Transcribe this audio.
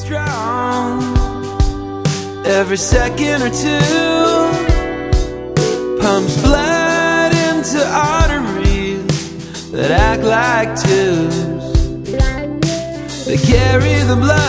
strong. Every second or two pumps blood into arteries that act like tubes. They carry the blood